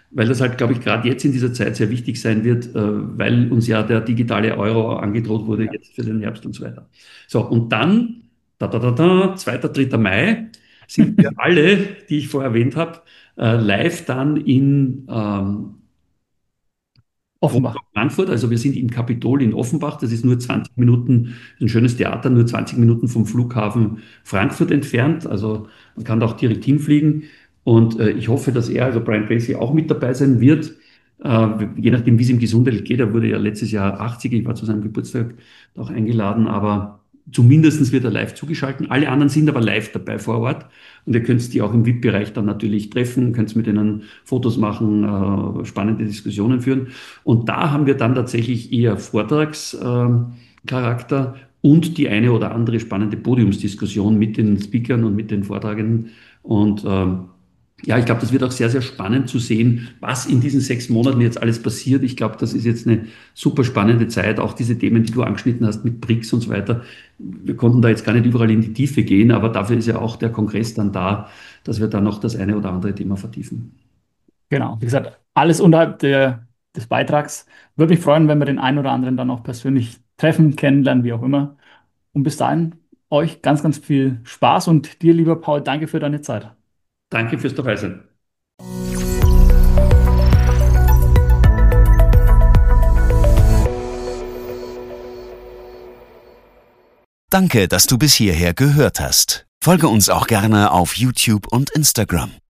weil das halt, glaube ich, gerade jetzt in dieser Zeit sehr wichtig sein wird, äh, weil uns ja der digitale Euro angedroht wurde
Ja.
jetzt für den Herbst und so weiter. So, und dann, da, da, da, da, zweiter dritter Mai, sind wir alle, die ich vorher erwähnt habe, äh, live dann in ähm,
Offenbach.
Frankfurt, also wir sind im Kapitol in Offenbach, das ist nur zwanzig Minuten, ein schönes Theater, nur zwanzig Minuten vom Flughafen Frankfurt entfernt, also man kann da auch direkt hinfliegen und äh, ich hoffe, dass er, also Brian Tracy, auch mit dabei sein wird, äh, je nachdem, wie es ihm gesundheitlich geht, er wurde ja letztes Jahr achtzig, ich war zu seinem Geburtstag auch eingeladen, aber zumindest wird er live zugeschaltet, alle anderen sind aber live dabei vor Ort und ihr könnt die auch im V I P-Bereich dann natürlich treffen, könnt mit denen Fotos machen, äh, spannende Diskussionen führen. Und da haben wir dann tatsächlich eher Vortragscharakter und die eine oder andere spannende Podiumsdiskussion mit den Speakern und mit den Vortragenden. Und ähm, ja, ich glaube, das wird auch sehr, sehr spannend zu sehen, was in diesen sechs Monaten jetzt alles passiert. Ich glaube, das ist jetzt eine super spannende Zeit. Auch diese Themen, die du angeschnitten hast mit BRICS und so weiter. Wir konnten da jetzt gar nicht überall in die Tiefe gehen, aber dafür ist ja auch der Kongress dann da, dass wir dann noch das eine oder andere Thema vertiefen.
Genau, wie gesagt, alles unterhalb der, des Beitrags. Würde mich freuen, wenn wir den einen oder anderen dann auch persönlich treffen, kennenlernen, wie auch immer. Und bis dahin euch ganz, ganz viel Spaß und dir, lieber Paul, danke für deine Zeit.
Danke fürs Dabeisein.
Danke, dass du bis hierher gehört hast. Folge uns auch gerne auf YouTube und Instagram.